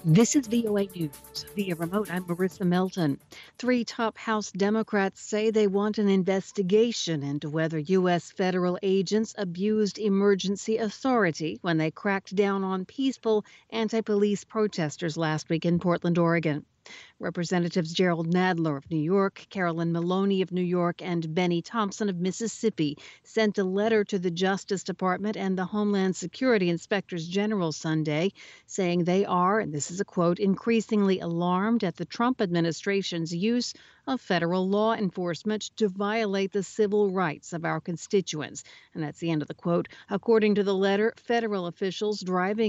This is VOA News. Via remote, I'm Marissa Melton. Three top House Democrats say they want an investigation into whether U.S. federal agents abused emergency authority when they cracked down on peaceful anti-police protesters last week in Portland, Oregon. Representatives Gerald Nadler of New York, Carolyn Maloney of New York, and Benny Thompson of Mississippi sent a letter to the Justice Department and the Homeland Security Inspectors General Sunday, saying they are, and this is a quote, increasingly alarmed at the Trump administration's use of federal law enforcement to violate the civil rights of our constituents. And that's the end of the quote. According to the letter, federal officers driving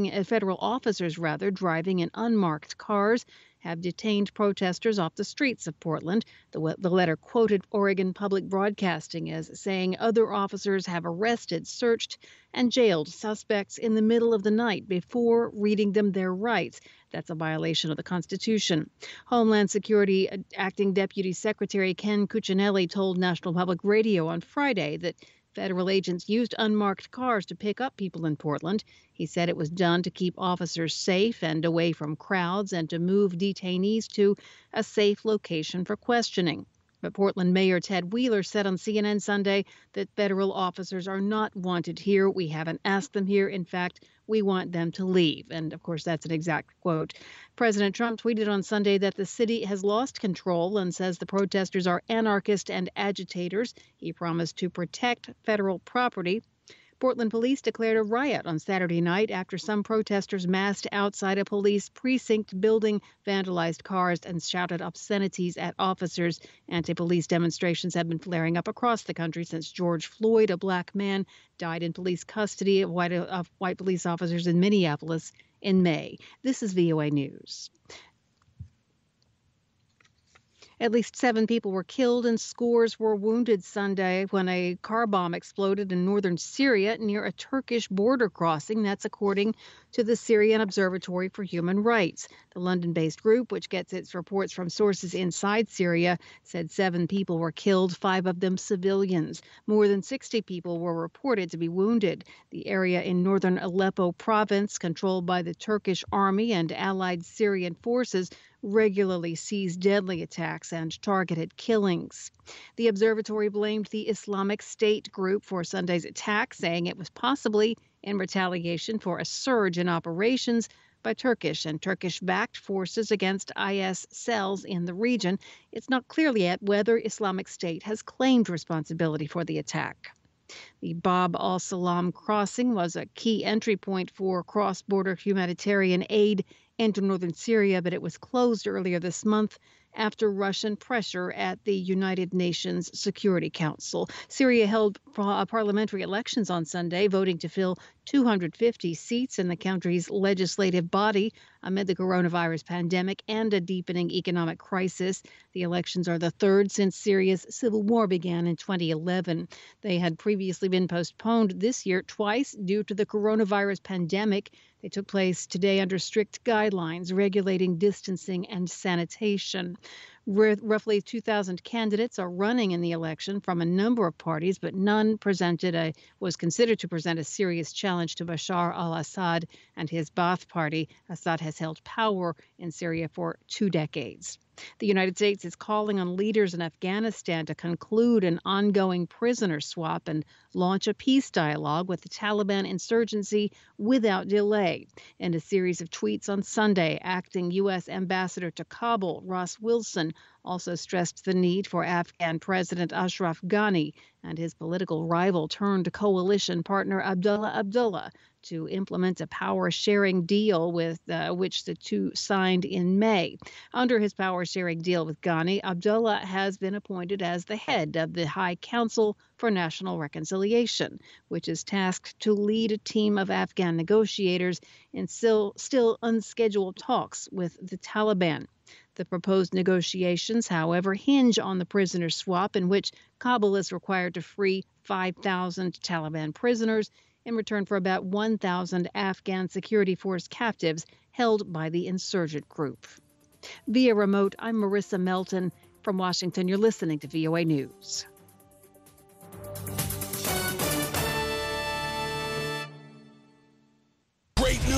in unmarked cars have detained protesters off the streets of Portland. The letter quoted Oregon Public Broadcasting as saying other officers have arrested, searched, and jailed suspects in the middle of the night before reading them their rights. That's a violation of the Constitution. Homeland Security Acting Deputy Secretary Ken Cuccinelli told National Public Radio on Friday that federal agents used unmarked cars to pick up people in Portland. He said it was done to keep officers safe and away from crowds and to move detainees to a safe location for questioning. But Portland Mayor Ted Wheeler said on CNN Sunday that federal officers are not wanted here. We haven't asked them here. In fact, we want them to leave. And of course, that's an exact quote. President Trump tweeted on Sunday that the city has lost control and says the protesters are anarchists and agitators. He promised to protect federal property. Portland police declared a riot on Saturday night after some protesters massed outside a police precinct building, vandalized cars, and shouted obscenities at officers. Anti-police demonstrations have been flaring up across the country since George Floyd, a black man, died in police custody of white police officers in Minneapolis in May. This is VOA News. At least 7 people were killed and scores were wounded Sunday when a car bomb exploded in northern Syria near a Turkish border crossing. That's according to the Syrian Observatory for Human Rights. The London-based group, which gets its reports from sources inside Syria, said 7 people were killed, 5 of them civilians. More than 60 people were reported to be wounded. The area in northern Aleppo province, controlled by the Turkish army and allied Syrian forces, regularly sees deadly attacks and targeted killings. The observatory blamed the Islamic State group for Sunday's attack, saying it was possibly in retaliation for a surge in operations by Turkish and Turkish-backed forces against IS cells in the region. It's not clear yet whether Islamic State has claimed responsibility for the attack. The Bab al-Salam crossing was a key entry point for cross-border humanitarian aid into northern Syria, but it was closed earlier this month after Russian pressure at the United Nations Security Council. Syria held parliamentary elections on Sunday, voting to fill 250 seats in the country's legislative body amid the coronavirus pandemic and a deepening economic crisis. The elections are the third since Syria's civil war began in 2011. They had previously been postponed this year twice due to the coronavirus pandemic. They took place today under strict guidelines regulating distancing and sanitation. Roughly 2,000 candidates are running in the election from a number of parties, but none was considered to present a serious challenge to Bashar al-Assad and his Ba'ath Party. Assad has held power in Syria for 2 decades. The United States is calling on leaders in Afghanistan to conclude an ongoing prisoner swap and launch a peace dialogue with the Taliban insurgency without delay. In a series of tweets on Sunday, acting U.S. Ambassador to Kabul, Ross Wilson, also stressed the need for Afghan President Ashraf Ghani and his political rival turned coalition partner Abdullah Abdullah to implement a power-sharing deal with which the two signed in May. Under his power-sharing deal with Ghani, Abdullah has been appointed as the head of the High Council for National Reconciliation, which is tasked to lead a team of Afghan negotiators in still unscheduled talks with the Taliban. The proposed negotiations, however, hinge on the prisoner swap in which Kabul is required to free 5,000 Taliban prisoners in return for about 1,000 Afghan security force captives held by the insurgent group. Via remote, I'm Marissa Melton. From Washington, you're listening to VOA News.